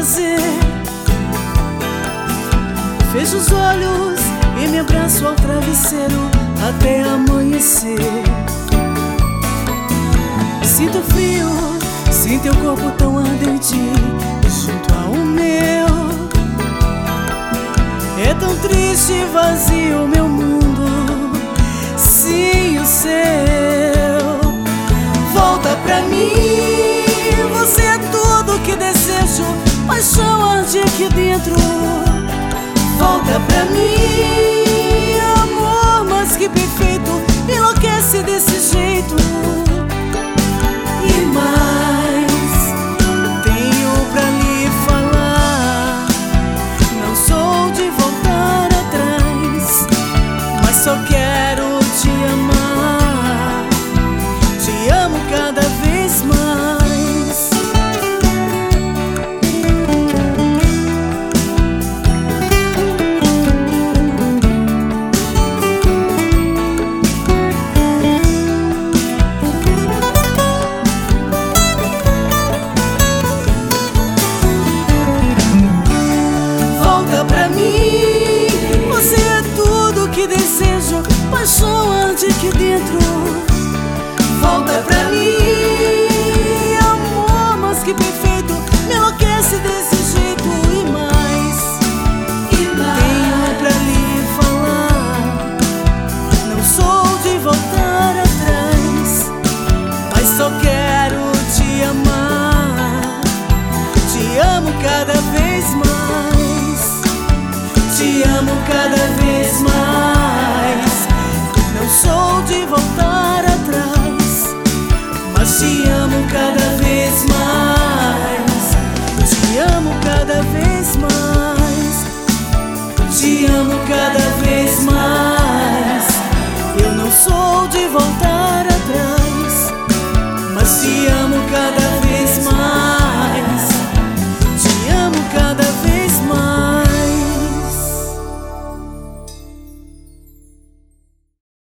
prazer. Fecho os olhos e me abraço ao travesseiro até amanhecer. Sinto frio, sinto teu corpo tão ardente junto ao meu. É tão triste e vazio o meu mundo, sim o seu. Volta pra mim, você é tudo que desejo, paixão arde aqui dentro. Volta pra mim, amor mais que perfeito, enlouquece desse jeito. E mais, tenho pra lhe falar, não sou de voltar atrás, mas só quero te amar. Te amo cada vez mais. Desejo, paixão arde aqui dentro. Volta pra mim, amor mais que perfeito, me enlouquece desse jeito. E mais, tenho pra lhe falar, não sou de voltar atrás, mas só quero te amar. Te amo cada vez mais, te amo cada vez mais. Não sou de voltar atrás, mas te amo cada vez mais. Te amo cada vez mais. Te amo cada vez mais. Eu não sou de voltar atrás, mas te